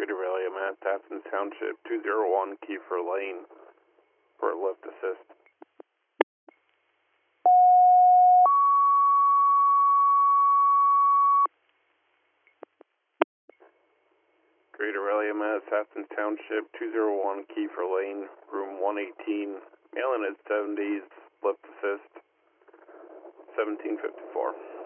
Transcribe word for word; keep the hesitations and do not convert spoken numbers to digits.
Greater Raleigh, Matt, Athens Township, two zero one, Kiefer Lane, for a lift assist. Greater Raleigh, Matt, Athens Township, two zero one, Kiefer Lane, room one eighteen, male in his seventies, lift assist, seventeen fifty-four.